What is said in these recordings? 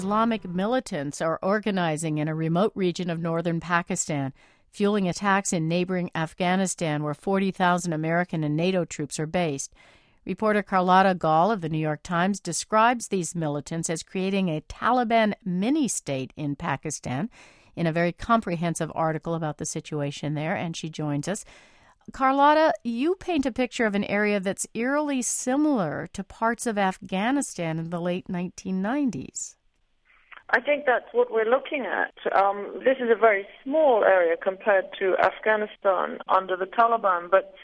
Islamic militants are organizing in a remote region of northern Pakistan, fueling attacks in neighboring Afghanistan, where 40,000 American and NATO troops are based. Reporter Carlotta Gall of the New York Times describes these militants as creating a Taliban mini-state in Pakistan in a very comprehensive article about the situation there, and she joins us. Carlotta, you paint a picture of an area that's eerily similar to parts of Afghanistan in the late 1990s. I think that's what we're looking at. This is a very small area compared to Afghanistan under the Taliban, but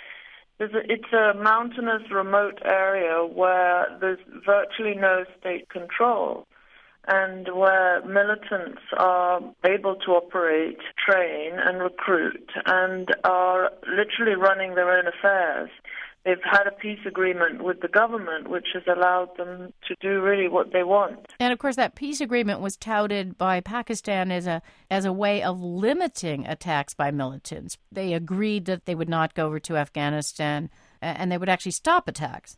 it's a mountainous, remote area where there's virtually no state control and where militants are able to operate, train, and recruit and are literally running their own affairs. They've had a peace agreement with the government, which has allowed them to do really what they want. And, of course, that peace agreement was touted by Pakistan as a way of limiting attacks by militants. They agreed that they would not go over to Afghanistan and they would actually stop attacks.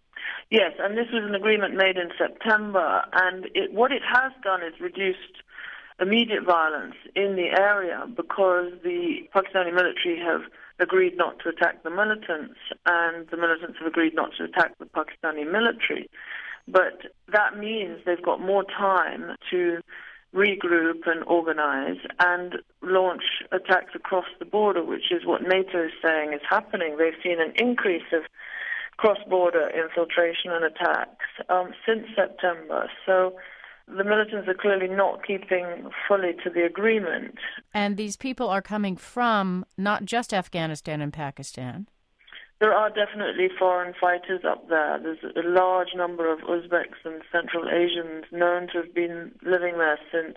Yes, and this was an agreement made in September, and what it has done is reduced immediate violence in the area because the Pakistani military have agreed not to attack the militants, and the militants have agreed not to attack the Pakistani military. But that means they've got more time to regroup and organize and launch attacks across the border, which is what NATO is saying is happening. They've seen an increase of cross-border infiltration and attacks since September. So the militants are clearly not keeping fully to the agreement. And these people are coming from not just Afghanistan and Pakistan. There are definitely foreign fighters up there. There's a large number of Uzbeks and Central Asians known to have been living there since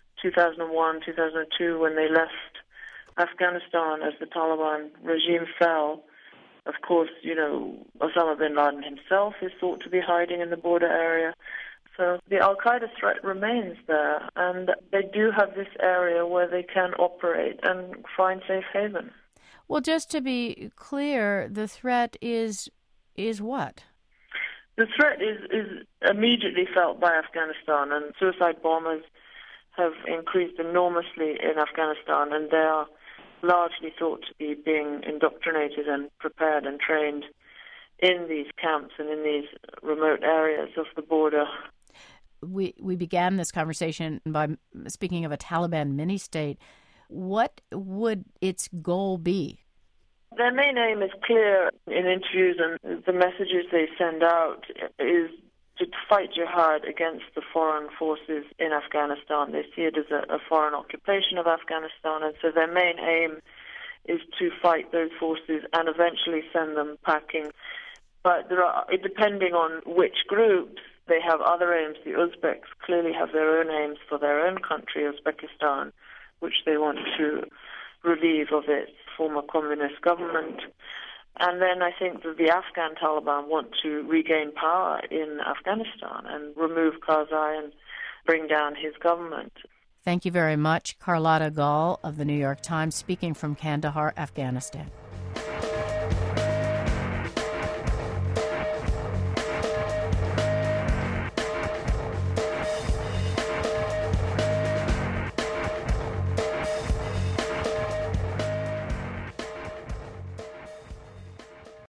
2001, 2002, when they left Afghanistan as the Taliban regime fell. Of course, Osama bin Laden himself is thought to be hiding in the border area. So the al-Qaeda threat remains there, and they do have this area where they can operate and find safe haven. Well, just to be clear, the threat is what? The threat is immediately felt by Afghanistan, and suicide bombers have increased enormously in Afghanistan, and they are largely thought to be being indoctrinated and prepared and trained in these camps and in these remote areas of the border. We began this conversation by speaking of a Taliban mini-state. What would its goal be? Their main aim is clear in interviews, and the messages they send out is to fight jihad against the foreign forces in Afghanistan. They see it as a foreign occupation of Afghanistan, and so their main aim is to fight those forces and eventually send them packing. But depending on which groups, they have other aims. The Uzbeks clearly have their own aims for their own country, Uzbekistan, which they want to relieve of its former communist government. And then I think that the Afghan Taliban want to regain power in Afghanistan and remove Karzai and bring down his government. Thank you very much, Carlotta Gall of the New York Times, speaking from Kandahar, Afghanistan.